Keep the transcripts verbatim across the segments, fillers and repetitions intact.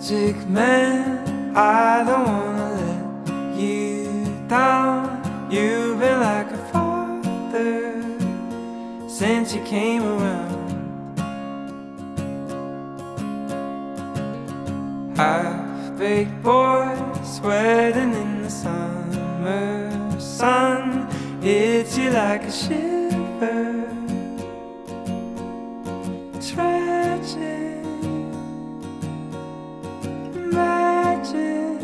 Magic man, I don't wanna let you down. You've been like a father since you came around. Half-baked boy sweating in the summer sun, hits you like a shiver. Tragic magic.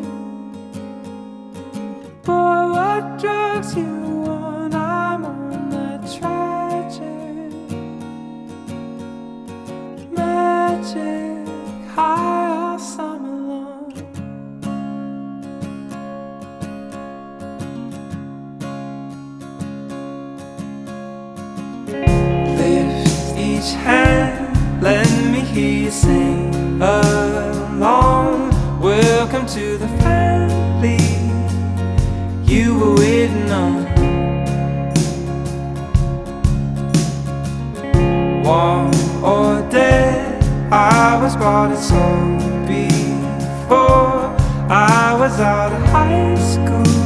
Boy, what drugs you on? I'm on that tragic magic high all summer long. Lift each hand, let me hear you sing along. Welcome to the family you were waiting on. Warm or dead, I was bought and sold before I was out of high school.